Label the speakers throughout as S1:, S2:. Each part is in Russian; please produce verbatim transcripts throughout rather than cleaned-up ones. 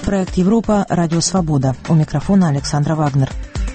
S1: Проект Европа, Радио Свобода. У микрофона Александра Вагнер.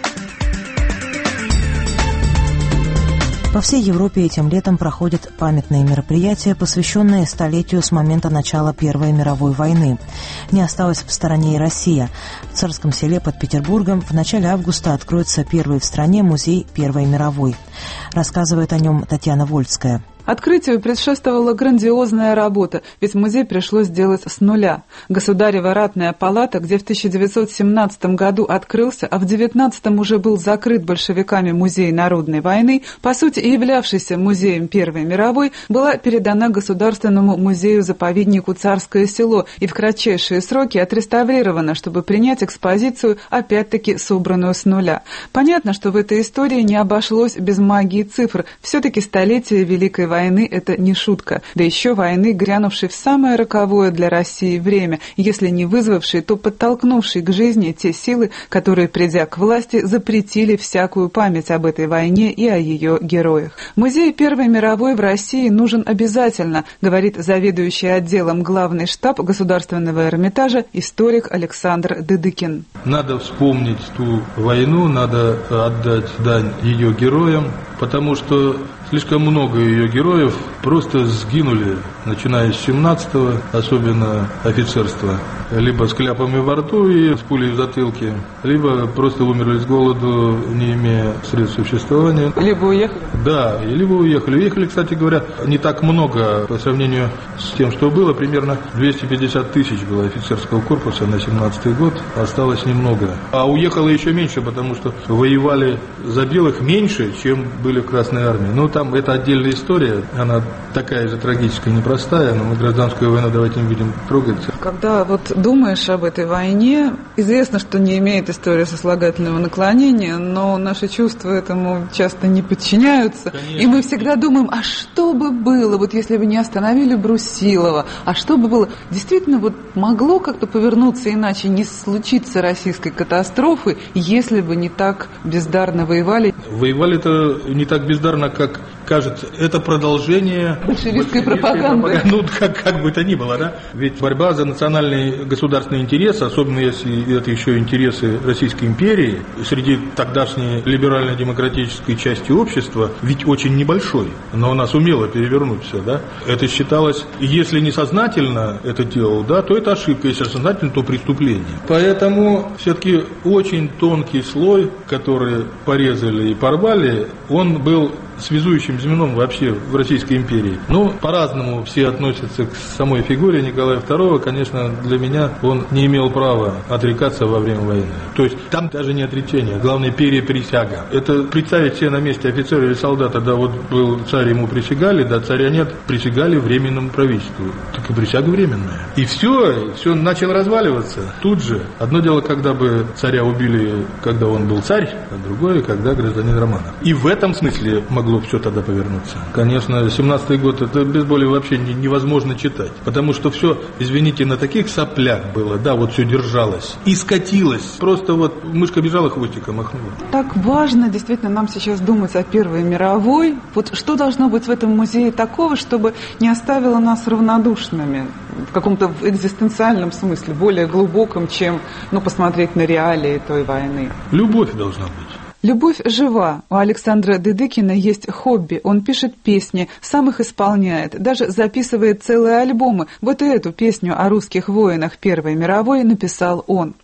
S1: По всей Европе этим летом проходят памятные мероприятия, посвященные столетию с момента начала Первой мировой войны. Не осталась в стороне и Россия. В Царском Селе под Петербургом в начале августа откроется первый в стране музей Первой мировой. Рассказывает о нем Татьяна Вольская.
S2: Открытию предшествовала грандиозная работа, ведь музей пришлось сделать с нуля. Государева ратная палата, где в тысяча девятьсот семнадцатом году открылся, а в девятнадцатом уже был закрыт большевиками музей народной войны, по сути и являвшийся музеем Первой мировой, была передана Государственному музею-заповеднику Царское Село и в кратчайшие сроки отреставрирована, чтобы принять экспозицию, опять-таки собранную с нуля. Понятно, что в этой истории не обошлось без магии цифр. Все-таки столетие Великой войны войны – это не шутка, да еще войны, грянувшей в самое роковое для России время, если не вызвавшей, то подтолкнувшей к жизни те силы, которые, придя к власти, запретили всякую память об этой войне и о ее героях. Музей Первой мировой в России нужен обязательно, говорит заведующий отделом главный штаб Государственного Эрмитажа историк Александр Дыдыкин.
S3: Надо вспомнить ту войну, надо отдать дань ее героям, потому что слишком много ее героев просто сгинули, начиная с семнадцатого, особенно офицерство, либо с кляпами во рту и с пулей в затылке, либо просто умерли с голоду, не имея средств существования.
S2: Либо уехали?
S3: Да, либо уехали. Уехали, кстати говоря, не так много по сравнению с тем, что было. Примерно двести пятьдесят тысяч было офицерского корпуса на семнадцатый год, осталось немного. А уехало еще меньше, потому что воевали за белых меньше, чем были в Красной армии. Ну, там это отдельная история, она такая же трагическая, непростая, но мы гражданскую войну давайте не будем трогать.
S2: Когда вот думаешь об этой войне, известно, что не имеет история сослагательного наклонения, но наши чувства этому часто не подчиняются. Конечно. И мы всегда думаем, а что бы было, вот если бы не остановили Брусилова, а что бы было? Действительно, вот могло как-то повернуться иначе, не случиться российской катастрофы, если бы не так бездарно воевали?
S3: Воевали-то не так бездарно, как кажется, это продолжение
S2: большевистской пропаганды. пропаганды.
S3: Ну, как, как бы то ни было, да? Ведь борьба за национальный государственный интерес, особенно если это еще интересы Российской империи, среди тогдашней либерально-демократической части общества, ведь очень небольшой, но она сумела перевернуть все, да? Это считалось, если не сознательно это делал, да, то это ошибка, если сознательно, то преступление. Поэтому все-таки очень тонкий слой, который порезали и порвали, он был связующим звеном вообще в Российской империи. Ну, по-разному все относятся к самой фигуре Николая второго. Конечно, для меня он не имел права отрекаться во время войны. То есть там даже не отречение, главное переприсяга. Это представить себе на месте офицера или солдата, да, вот был царь, ему присягали, да, царя нет, присягали временному правительству. Так и присяга временная. И все, все начало разваливаться. Тут же. Одно дело, когда бы царя убили, когда он был царь, а другое, когда гражданин Романов. И в этом смысле могло все тогда повернуться. Конечно, семнадцатый год это без боли вообще невозможно читать, потому что все, извините, на таких соплях было, да, вот все держалось и скатилось, просто вот мышка бежала, хвостиком махнула.
S2: Так важно действительно нам сейчас думать о Первой мировой. Вот что должно быть в этом музее такого, чтобы не оставило нас равнодушными в каком-то экзистенциальном смысле, более глубоком, чем, ну, посмотреть на реалии той войны?
S3: Любовь должна быть.
S2: Любовь жива. У Александра Дыдыкина есть хобби. Он пишет песни, сам их исполняет, даже записывает целые альбомы. Вот и эту песню о русских воинах Первой мировой написал он.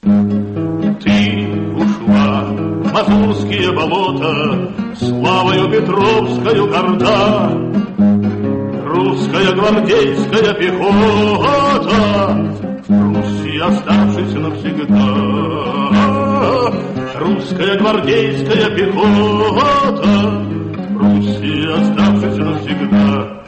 S4: Ты ушла в мазурские болота, славою Петровскою горда, русская гвардейская пехота, в Пруссии оставшись навсегда. Русская гвардейская пехота, Руси, оставшись навсегда.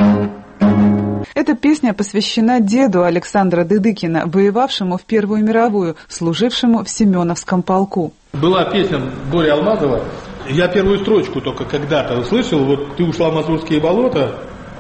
S2: Эта песня посвящена деду Александра Дыдыкина, воевавшему в Первую мировую, служившему в Семеновском полку.
S3: Была песня Боря Алмазова. Я первую строчку только когда-то услышал. Вот ты ушла в мазурские болота,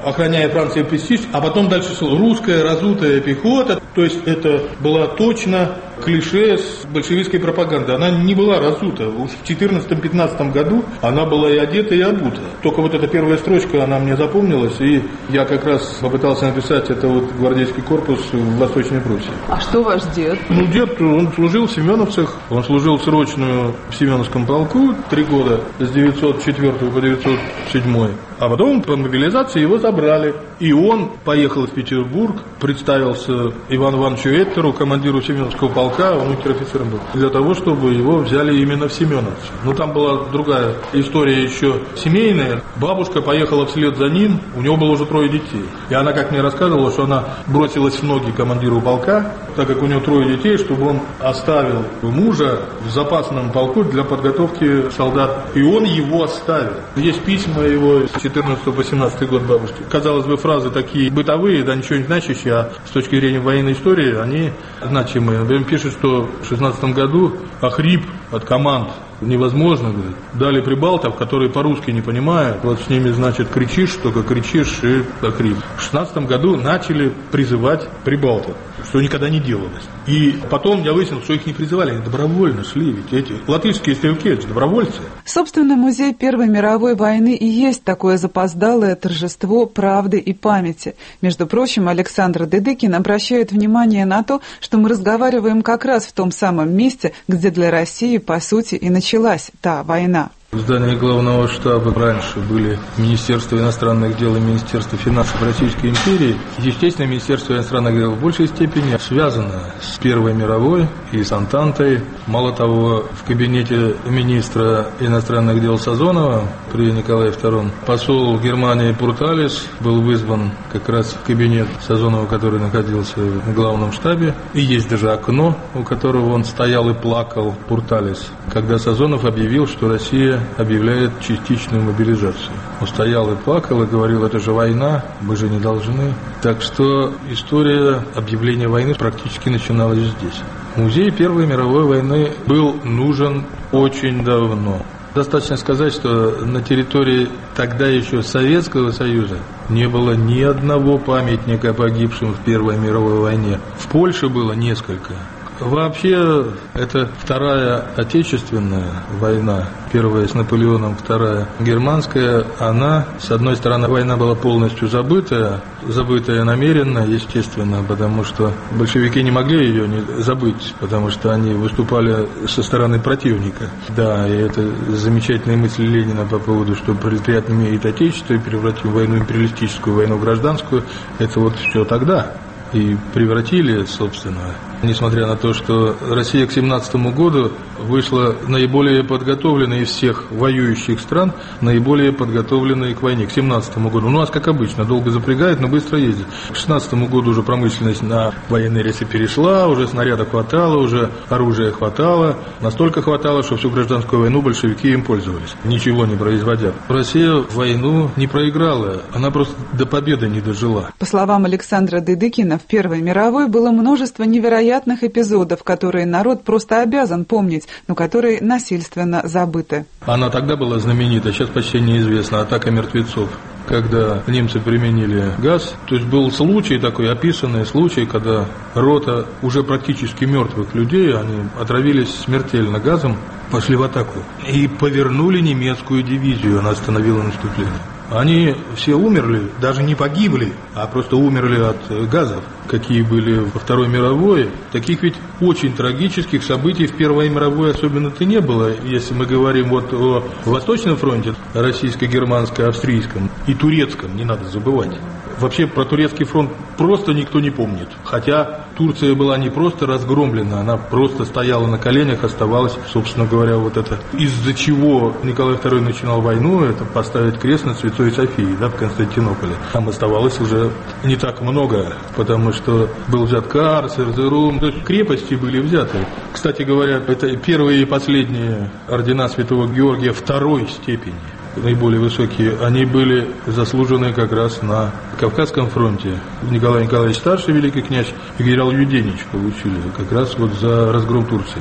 S3: охраняя Франции престиж, а потом дальше шло русская разутая пехота. То есть это была точно клише с большевистской пропагандой. Она не была разута. В четырнадцатом-пятнадцатом году она была и одета, и обута. Только вот эта первая строчка, она мне запомнилась, и я как раз попытался написать это вот гвардейский корпус в Восточной Пруссии.
S2: А что ваш дед?
S3: Ну, дед, он служил в Семеновцах, он служил срочную в Семеновском полку три года, с девятьсот четвёртого по девятьсот седьмой. А потом по мобилизации его забрали. И он поехал в Петербург, представился Ивану Ивановичу Эттеру, командиру Семеновского полка, он унтер-офицером был, для того, чтобы его взяли именно в Семеновцы. Ну, там была другая история еще семейная. Бабушка поехала вслед за ним, у него было уже трое детей. И она, как мне рассказывала, что она бросилась в ноги командиру полка, так как у него трое детей, чтобы он оставил мужа в запасном полку для подготовки солдат. И он его оставил. Есть письма его с четырнадцатого по семнадцатый год бабушки. Казалось бы, фразы такие бытовые, да ничего не значащие, а с точки зрения военной истории они значимые. Например, пишет, что в шестнадцатом году охрип от команд невозможно, говорит. Дали прибалтов, которые по-русски не понимают. Вот с ними, значит, кричишь, только кричишь и охрип. В шестнадцатом году начали призывать прибалтов, что никогда не делалось. И потом я выяснил, что их не призывали, они добровольно шли. Ведь эти латышские стрелки, это же добровольцы.
S2: Собственно, музей Первой мировой войны и есть такое запоздалое торжество правды и памяти. Между прочим, Александр Дедыкин обращает внимание на то, что мы разговариваем как раз в том самом месте, где для России, по сути, и началась та война.
S3: В здании главного штаба раньше были Министерство иностранных дел и Министерство финансов Российской империи. Естественно, Министерство иностранных дел в большей степени связано с Первой мировой и с Антантой. Мало того, в кабинете министра иностранных дел Сазонова при Николае втором посол Германии Пурталис был вызван как раз в кабинет Сазонова, который находился в главном штабе. И есть даже окно, у которого он стоял и плакал, Пурталис, когда Сазонов объявил, что Россия объявляет частичную мобилизацию. Он стоял и плакал и говорил, это же война, мы же не должны. Так что история объявления войны практически начиналась здесь. Музей Первой мировой войны был нужен очень давно. Достаточно сказать, что на территории тогда еще Советского Союза не было ни одного памятника погибшим в Первой мировой войне. В Польше было несколько. Вообще, это Вторая Отечественная война, первая с Наполеоном, вторая германская, она, с одной стороны, война была полностью забытая, забытая намеренно, естественно, потому что большевики не могли ее не забыть, потому что они выступали со стороны противника. Да, и это замечательная мысль Ленина по поводу, что пролетариат не имеет отечества и превратил войну империалистическую в войну гражданскую, это вот все тогда. И превратили, собственно, несмотря на то, что Россия к семнадцатому году вышла наиболее подготовленной из всех воюющих стран, наиболее подготовленной к войне, к семнадцатому году. У нас, как обычно, долго запрягает, но быстро ездит. К шестнадцатому году уже промышленность на военные рельсы перешла, уже снарядов хватало, уже оружия хватало. Настолько хватало, что всю гражданскую войну большевики им пользовались, ничего не производя. Россия войну не проиграла, она просто до победы не дожила.
S2: По словам Александра Дедыкина, в Первой мировой было множество невероятных эпизодов, которые народ просто обязан помнить, но которые насильственно забыты.
S3: Она тогда была знаменита, сейчас почти неизвестна, атака мертвецов. Когда немцы применили газ, то есть был случай такой, описанный случай, когда рота уже практически мертвых людей, они отравились смертельно газом, пошли в атаку и повернули немецкую дивизию, она остановила наступление. Они все умерли, даже не погибли, а просто умерли от газов, какие были во Второй мировой. Таких ведь очень трагических событий в Первой мировой особенно-то не было. Если мы говорим вот о Восточном фронте, российско-германско-австрийском и турецком, не надо забывать. Вообще про турецкий фронт просто никто не помнит. Хотя Турция была не просто разгромлена, она просто стояла на коленях, оставалась, собственно говоря, вот это. Из-за чего Николай второй начинал войну, это поставить крест над Святой Софией, да, в Константинополе. Там оставалось уже не так много, потому что был взят Карс, Эрзерум, то есть крепости были взяты. Кстати говоря, это первые и последние ордена Святого Георгия второй степени. Наиболее высокие, они были заслужены как раз на Кавказском фронте. Николай Николаевич Старший, великий князь, и генерал Юденич получили как раз вот за разгром Турции.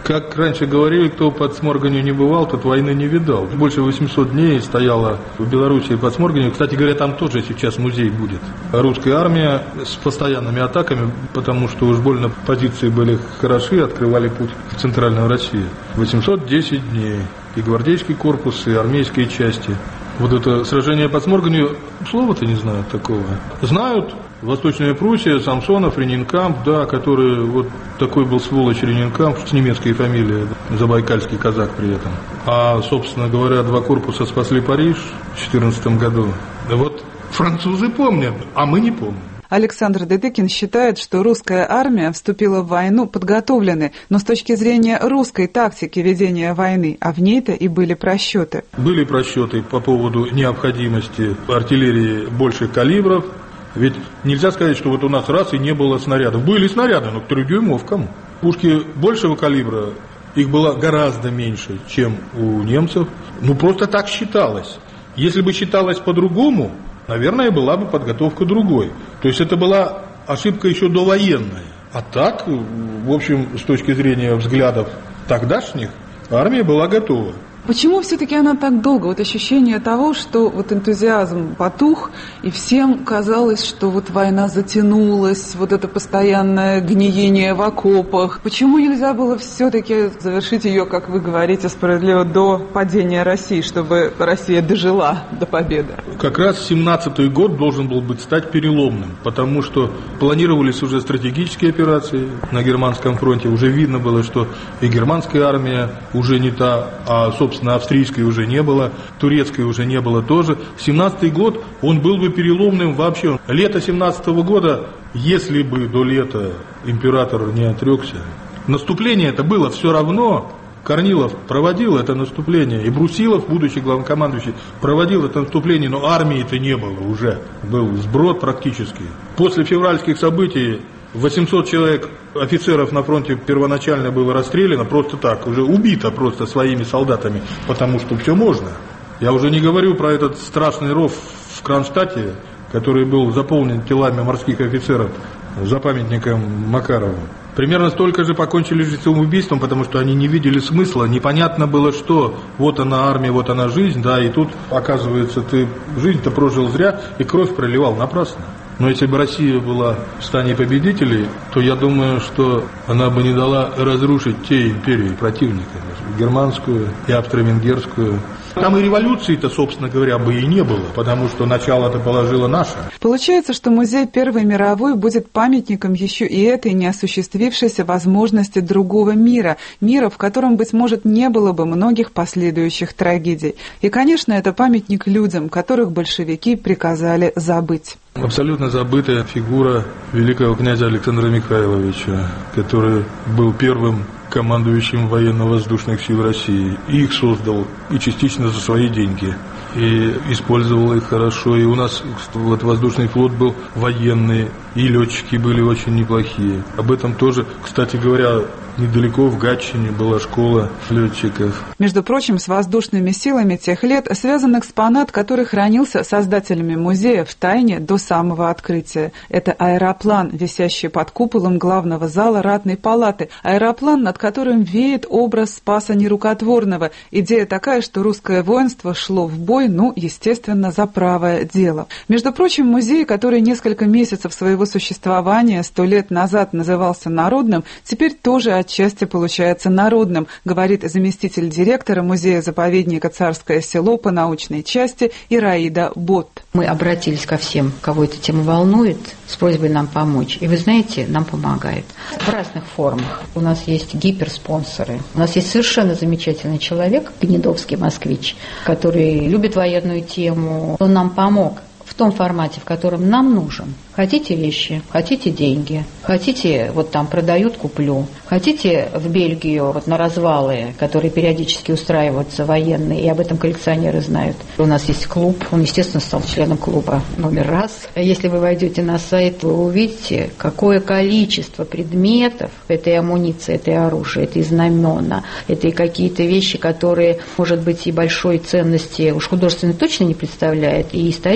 S3: Как раньше говорили, кто под Сморганью не бывал, тот войны не видал. Больше восемьсот дней стояла в Белоруссии под Сморганью. Кстати говоря, там тоже сейчас музей будет. Русская армия с постоянными атаками, потому что уж больно позиции были хороши, открывали путь в центральную Россию. восемьсот десять дней. И гвардейский корпус, и армейские части. Вот это сражение под Сморганью, слова-то не знают такого. Знают Восточная Пруссия, Самсонов, Ренинкамп, да, который вот такой был сволочь Ренинкамп, с немецкой фамилией, забайкальский казак при этом. А, собственно говоря, два корпуса спасли Париж в две тысячи четырнадцатом году. Да вот французы помнят, а мы не помним.
S2: Александр Дедыкин считает, что русская армия вступила в войну подготовленной, но с точки зрения русской тактики ведения войны, а в ней-то и были просчеты.
S3: Были просчеты по поводу необходимости артиллерии больших калибров. Ведь нельзя сказать, что вот у нас раз и не было снарядов. Были снаряды, но к трехдюймовкам. Пушки большего калибра, их было гораздо меньше, чем у немцев. Ну, просто так считалось. Если бы считалось по-другому, наверное, была бы подготовка другой. То есть это была ошибка еще довоенная. А так, в общем, с точки зрения взглядов тогдашних, армия была готова.
S2: Почему все-таки она так долго? Вот ощущение того, что вот энтузиазм потух, и всем казалось, что вот война затянулась, вот это постоянное гниение в окопах. Почему нельзя было все-таки завершить ее, как вы говорите, справедливо, до падения России, чтобы Россия дожила до победы?
S3: Как раз семнадцатый год должен был быть стать переломным, потому что планировались уже стратегические операции на германском фронте. Уже видно было, что и германская армия уже не та, а, собственно, Собственно, австрийской уже не было, турецкой уже не было тоже. семнадцатый год, он был бы переломным вообще. Лето семнадцатого года, если бы до лета император не отрекся, наступление это было все равно. Корнилов проводил это наступление, и Брусилов, будучи главнокомандующий, проводил это наступление, но армии-то не было уже. Был сброд практически. После февральских событий восемьсот человек офицеров на фронте первоначально было расстреляно, просто так, уже убито просто своими солдатами, потому что все можно. Я уже не говорю про этот страшный ров в Кронштадте, который был заполнен телами морских офицеров за памятником Макарову. Примерно столько же покончили жизнь самоубийством, потому что они не видели смысла, непонятно было, что вот она армия, вот она жизнь, да, и тут, оказывается, ты жизнь-то прожил зря и кровь проливал напрасно. Но если бы Россия была в стане победителей, то я думаю, что она бы не дала разрушить те империи противника, германскую и австро-венгерскую. Там и революции-то, собственно говоря, бы и не было, потому что начало-то положила наша.
S2: Получается, что музей Первой мировой будет памятником еще и этой неосуществившейся возможности другого мира, мира, в котором, быть может, не было бы многих последующих трагедий. И, конечно, это памятник людям, которых большевики приказали забыть.
S3: Абсолютно забытая фигура великого князя Александра Михайловича, который был первым командующим военно-воздушных сил России. И их создал, и частично за свои деньги. И использовал их хорошо. И у нас вот воздушный флот был военный, и летчики были очень неплохие. Об этом тоже, кстати говоря, недалеко в Гатчине была школа летчиков.
S2: Между прочим, с воздушными силами тех лет связан экспонат, который хранился создателями музея в тайне до самого открытия. Это аэроплан, висящий под куполом главного зала ратной палаты. Аэроплан, над которым веет образ Спаса Нерукотворного. Идея такая, что русское воинство шло в бой, ну, естественно, за правое дело. Между прочим, музей, который несколько месяцев своего существования сто лет назад назывался народным, теперь тоже отчасти получается народным, говорит заместитель директора музея-заповедника «Царское село» по научной части Ираида Бот.
S5: Мы обратились ко всем, кого эта тема волнует, с просьбой нам помочь. И вы знаете, нам помогают в разных формах. У нас есть гиперспонсоры. У нас есть совершенно замечательный человек, гнедовский москвич, который любит военную тему. Он нам помог в том формате, в котором нам нужен. Хотите вещи, хотите деньги, хотите, вот там продают, куплю. Хотите в Бельгию вот на развалы, которые периодически устраиваются военные, и об этом коллекционеры знают. У нас есть клуб, он, естественно, стал членом клуба номер раз. Если вы войдете на сайт, вы увидите, какое количество предметов этой амуниции, этой оружия, этой знамена, это и какие-то вещи, которые, может быть, и большой ценности уж художественно точно не представляют, и историческая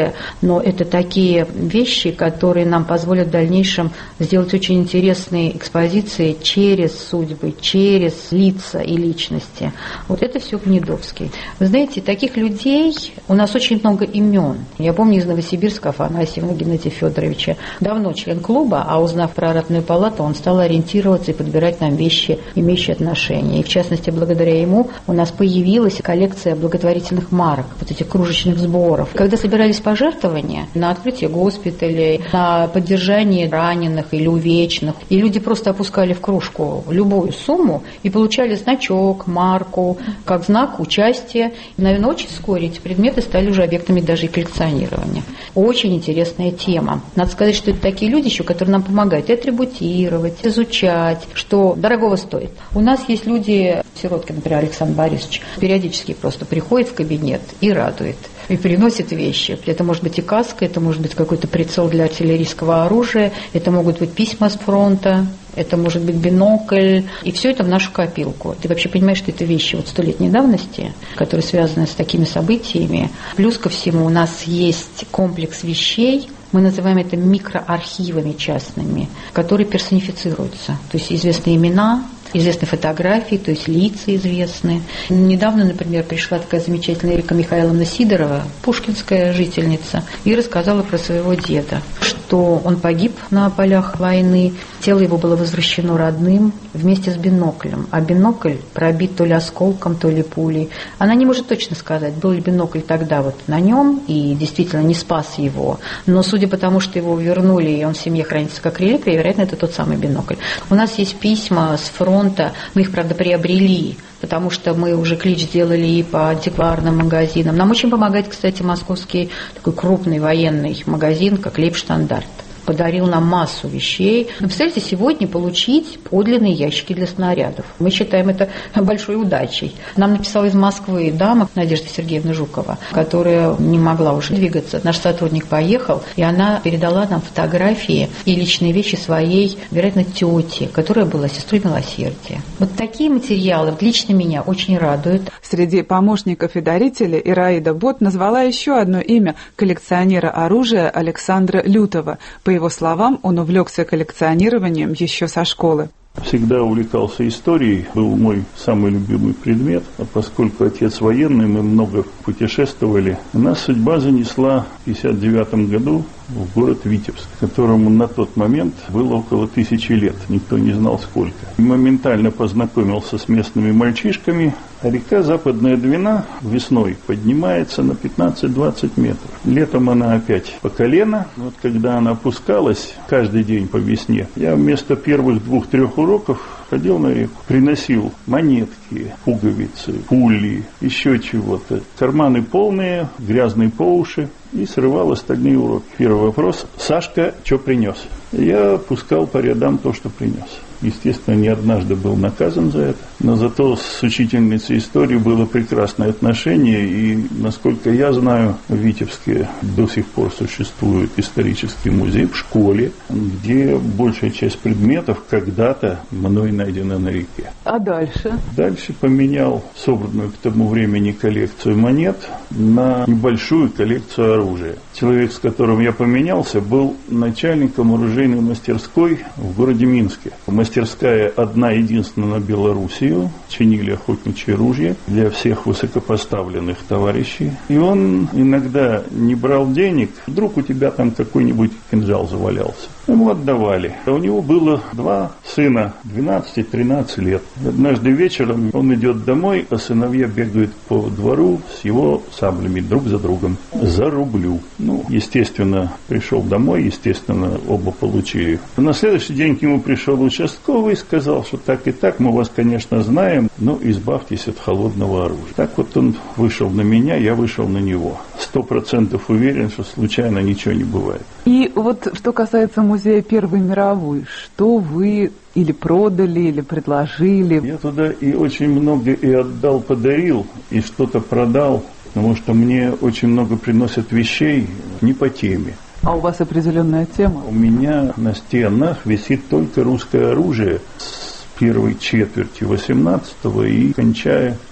S5: короткое, но это такие вещи, которые нам позволят в дальнейшем сделать очень интересные экспозиции через судьбы, через лица и личности. Вот это все Гнедовский. Вы знаете, таких людей у нас очень много имен. Я помню из Новосибирска Афанасьева Геннадия Федоровича. Давно член клуба, а узнав про Ратную палату, он стал ориентироваться и подбирать нам вещи, имеющие отношение. И в частности, благодаря ему у нас появилась коллекция благотворительных марок, вот этих кружечных сборов. Когда собирались пожертвования на открытие госпиталей, на поддержание раненых или увечных, и люди просто опускали в кружку любую сумму и получали значок, марку, как знак участия. И, наверное, очень вскоре эти предметы стали уже объектами даже и коллекционирования. Очень интересная тема. Надо сказать, что это такие люди еще, которые нам помогают и атрибутировать, изучать, что дорогого стоит. У нас есть люди, Сироткин, например, Александр Борисович, периодически просто приходит в кабинет и радует, и приносит вещи. Это может быть и каска, это может быть какой-то прицел для артиллерийского оружия, это могут быть письма с фронта, это может быть бинокль, и все это в нашу копилку. Ты вообще понимаешь, что это вещи вот столетней давности, которые связаны с такими событиями. Плюс ко всему у нас есть комплекс вещей, мы называем это микроархивами частными, которые персонифицируются. То есть известные имена, известны фотографии, то есть лица известны. Недавно, например, пришла такая замечательная Эрика Михайловна Сидорова, пушкинская жительница, и рассказала про своего деда, что он погиб на полях войны, тело его было возвращено родным вместе с биноклем, а бинокль пробит то ли осколком, то ли пулей. Она не может точно сказать, был ли бинокль тогда вот на нем и действительно не спас его, но судя по тому, что его вернули, и он в семье хранится как реликвия, вероятно, это тот самый бинокль. У нас есть письма с фронта, мы их, правда, приобрели, потому что мы уже клич сделали и по антикварным магазинам. Нам очень помогает, кстати, московский такой крупный военный магазин, как Лейбштандарт. Подарил нам массу вещей. Но, представляете, сегодня получить подлинные ящики для снарядов. Мы считаем это большой удачей. Нам написала из Москвы дама Надежда Сергеевна Жукова, которая не могла уже двигаться. Наш сотрудник поехал, и она передала нам фотографии и личные вещи своей, вероятно, тети, которая была сестрой милосердия. Вот такие материалы лично меня очень радуют.
S2: Среди помощников и дарителей Ираида Бот назвала еще одно имя коллекционера оружия Александра Лютова. По его словам, он увлекся коллекционированием еще со школы.
S4: Всегда увлекался историей, был мой самый любимый предмет, а поскольку отец военный, мы много путешествовали. Нас судьба занесла в пятьдесят девятом году в город Витебск, которому на тот момент было около тысячи лет, никто не знал сколько. И моментально познакомился с местными мальчишками, а река Западная Двина весной поднимается на пятнадцать-двадцать метров. Летом она опять по колено. Вот когда она опускалась каждый день по весне, я вместо первых двух-трех уроков ходил на реку, приносил монетки, пуговицы, пули, еще чего-то. Карманы полные, грязные по уши, и срывал остальные уроки. Первый вопрос: Сашка, что принес? Я пускал по рядам то, что принес. Естественно, не однажды был наказан за это, но зато с учительницей истории было прекрасное отношение, и, насколько я знаю, в Витебске до сих пор существует исторический музей в школе, где большая часть предметов когда-то мной найдена на реке.
S2: А дальше?
S4: Дальше поменял собранную к тому времени коллекцию монет на небольшую коллекцию оружия. Человек, с которым я поменялся, был начальником оружейной мастерской в городе Минске. Мастерская одна единственная на Белоруссию, чинили охотничьи ружья для всех высокопоставленных товарищей. И он иногда не брал денег, вдруг у тебя там какой-нибудь кинжал завалялся. Ему отдавали. А у него было два сына, двенадцать-тринадцать лет. Однажды вечером он идет домой, а сыновья бегают по двору с его саблями друг за другом. За рублю. Ну, естественно, пришел домой, естественно, оба получили. На следующий день к нему пришел участковый и сказал, что так и так, мы вас, конечно, знаем, но избавьтесь от холодного оружия. Так вот он вышел на меня, я вышел на него. Сто процентов уверен, что случайно ничего не бывает.
S2: И вот что касается музея Первой мировой, что вы или продали, или предложили?
S4: Я туда и очень много и отдал, подарил, и что-то продал, потому что мне очень много приносят вещей не по теме.
S2: А у вас определенная тема?
S4: У меня на стенах висит только русское оружие с первой четверти восемнадцатого и кончая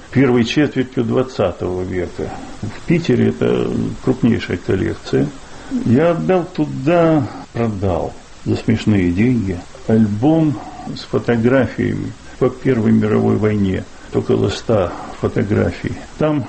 S4: первой четвертью двадцатого века. В Питере это крупнейшая коллекция. Я отдал туда, продал за смешные деньги альбом с фотографиями по Первой мировой войне. Около ста фотографий. Там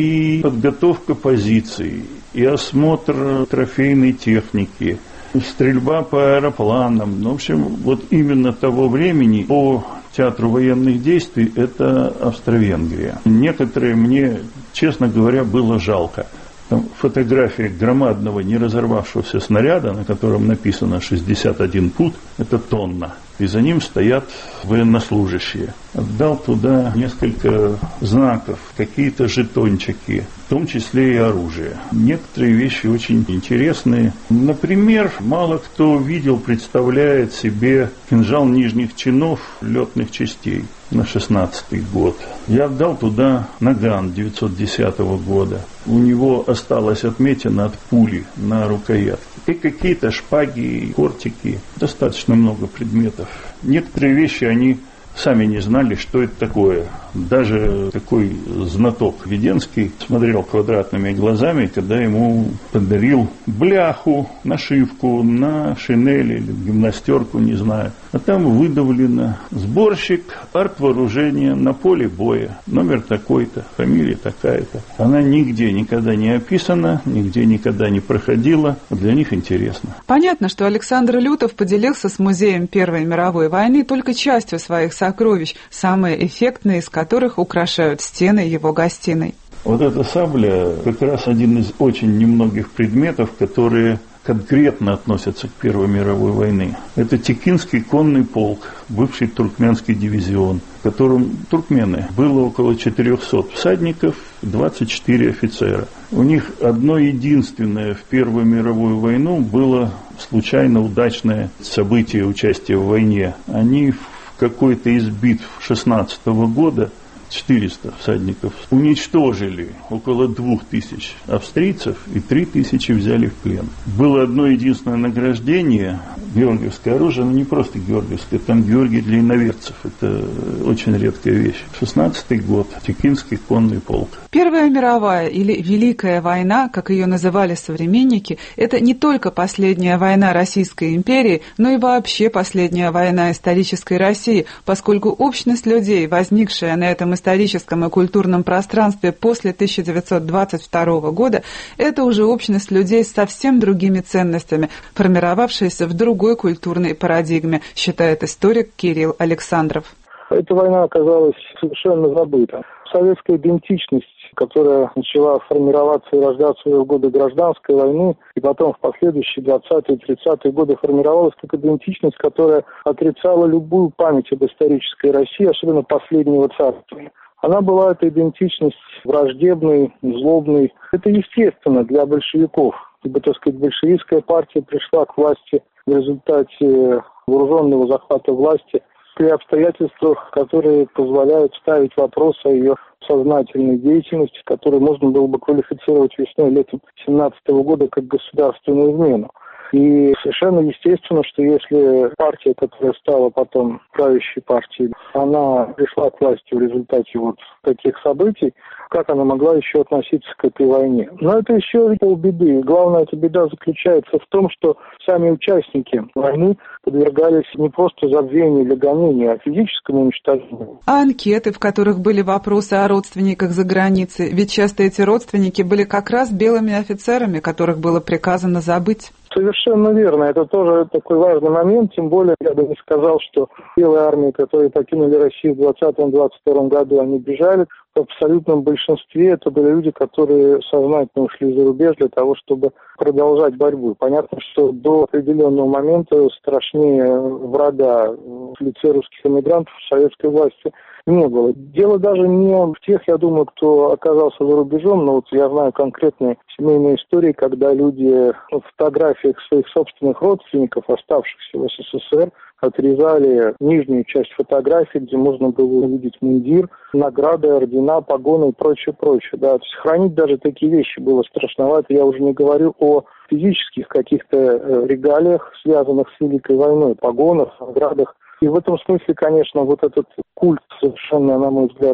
S4: и подготовка позиций, и осмотр трофейной техники, стрельба по аэропланам. Ну, в общем, вот именно того времени по театру военных действий это Австро-Венгрия. Некоторые мне, честно говоря, было жалко. Там фотография громадного не разорвавшегося снаряда, на котором написано шестьдесят один пуд, это тонна. И за ним стоят военнослужащие. Отдал туда несколько знаков, какие-то жетончики, в том числе и оружие. Некоторые вещи очень интересные. Например, мало кто видел, представляет себе кинжал нижних чинов летных частей на шестнадцатый год. Я отдал туда наган девятьсот десятого года. У него осталась отметина от пули на рукоятке. И какие-то шпаги, кортики. Достаточно много предметов. Некоторые вещи они сами не знали, что это такое. Даже такой знаток Веденский смотрел квадратными глазами, когда ему подарил бляху, нашивку на шинель или гимнастерку, не знаю. А там выдавлено: сборщик артвооружения на поле боя, номер такой-то, фамилия такая-то. Она нигде никогда не описана, нигде никогда не проходила. Для них интересно.
S2: Понятно, что Александр Лютов поделился с музеем Первой мировой войны только частью своих сокровищ, самые эффектные из которых украшают стены его гостиной.
S4: Вот эта сабля как раз один из очень немногих предметов, которые конкретно относятся к Первой мировой войне. Это Текинский конный полк, бывший туркменский дивизион, в котором туркмены было около четырехсот всадников, двадцать четыре офицера. У них одно единственное в Первую мировую войну было случайно удачное событие участия в войне. Они в какой-то из битв шестнадцатого года четыреста всадников уничтожили около двух тысяч австрийцев и три тысячи взяли в плен. Было одно единственное награждение, георгиевское оружие, но не просто георгиевское, там Георгий для иноверцев, это очень редкая вещь. шестнадцатый год, Текинский конный полк.
S2: Первая мировая или Великая война, как ее называли современники, это не только последняя война Российской империи, но и вообще последняя война исторической России, поскольку общность людей, возникшая на этом историческом и культурном пространстве после тысяча девятьсот двадцать второго года, это уже общность людей с совсем другими ценностями, формировавшаяся в другой культурной парадигме, считает историк Кирилл Александров.
S6: Эта война оказалась совершенно забыта. Советская идентичность, которая начала формироваться и рождаться в годы гражданской войны, и потом в последующие двадцатые и тридцатые годы формировалась как идентичность, которая отрицала любую память об исторической России, особенно последнего царствования. Она была, эта идентичность, враждебной, злобной. Это естественно для большевиков, ибо, так сказать, большевистская партия пришла к власти в результате вооруженного захвата власти при обстоятельствах, которые позволяют ставить вопрос о ее сознательной деятельности, которую можно было бы квалифицировать весной-летом семнадцатого года как государственную измену. И совершенно естественно, что если партия, которая стала потом правящей партией, она пришла к власти в результате вот таких событий, как она могла еще относиться к этой войне? Но это еще полбеды. Главная эта беда заключается в том, что сами участники войны подвергались не просто забвению или гонению, а физическому уничтожению.
S2: А анкеты, в которых были вопросы о родственниках за границей, ведь часто эти родственники были как раз белыми офицерами, которых было приказано забыть.
S6: Совершенно верно. Это тоже такой важный момент, тем более я бы не сказал, что белые армии, которые покинули Россию в двадцатом — двадцать втором году, они бежали. В абсолютном большинстве это были люди, которые сознательно ушли за рубеж для того, чтобы продолжать борьбу. Понятно, что до определенного момента страшнее врага в лице русских эмигрантов в советской власти не было. Дело даже не в тех, я думаю, кто оказался за рубежом, но вот я знаю конкретные семейные истории, когда люди в фотографиях своих собственных родственников, оставшихся в СССР, отрезали нижнюю часть фотографии, где можно было увидеть мундир, награды, ордена, погоны и прочее, прочее. Да. То есть хранить даже такие вещи было страшновато. Я уже не говорю о физических каких-то регалиях, связанных с Великой войной, погонах, наградах. И в этом смысле, конечно, вот этот культ совершенно, на мой взгляд,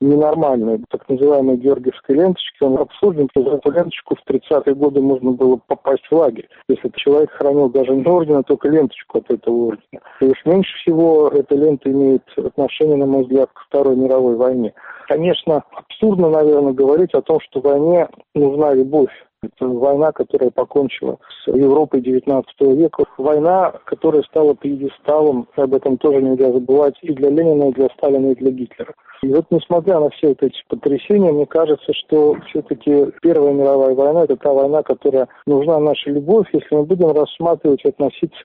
S6: ненормальной, так называемой георгиевской ленточки. Он абсурден, за эту ленточку в тридцатые годы можно было попасть в лагерь. Если человек хранил даже не орден, а только ленточку от этого ордена. И уж меньше всего эта лента имеет отношение, на мой взгляд, к Второй мировой войне. Конечно, абсурдно, наверное, говорить о том, что войне нужна любовь. Это война, которая покончила с Европой девятнадцатого века. Война, которая стала пьедесталом, об этом тоже нельзя забывать, и для Ленина, и для Сталина, и для Гитлера. И вот несмотря на все вот эти потрясения, мне кажется, что все-таки Первая мировая война – это та война, которая нужна наша любовь, если мы будем рассматривать и относиться